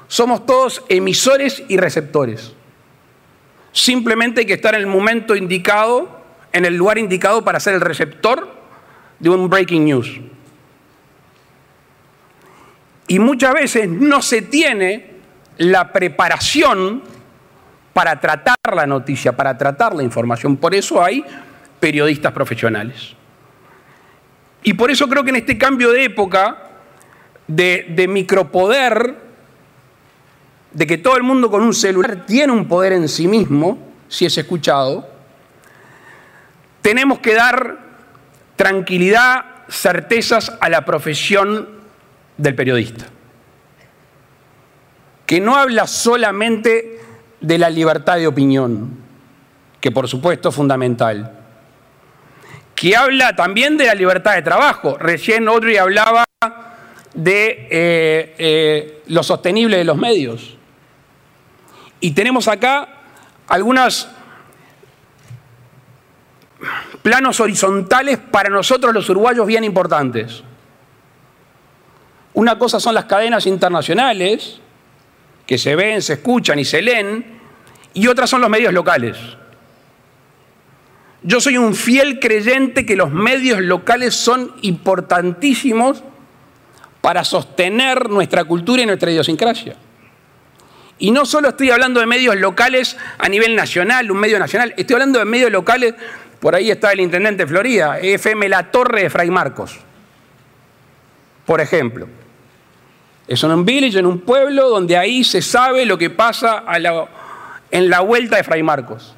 Somos todos emisores y receptores. Simplemente hay que estar en el momento indicado, en el lugar indicado para ser el receptor de un breaking news. Y muchas veces no se tiene la preparación para tratar la noticia, para tratar la información. Por eso hay periodistas profesionales. Y por eso creo que en este cambio de época, de micropoder, de que todo el mundo con un celular tiene un poder en sí mismo, si es escuchado, tenemos que dar tranquilidad, certezas a la profesión del periodista, que no habla solamente de la libertad de opinión, que por supuesto es fundamental, que habla también de la libertad de trabajo. Recién Audrey hablaba de lo sostenible de los medios. Y tenemos acá algunos planos horizontales para nosotros los uruguayos bien importantes. Una cosa son las cadenas internacionales, que se ven, se escuchan y se leen, y otras son los medios locales. Yo soy un fiel creyente que los medios locales son importantísimos para sostener nuestra cultura y nuestra idiosincrasia. Y no solo estoy hablando de medios locales a nivel nacional, un medio nacional, estoy hablando de medios locales, por ahí está el intendente de Florida, FM La Torre de Fray Marcos, por ejemplo. Es un village, en un pueblo donde ahí se sabe lo que pasa en la vuelta de Fray Marcos.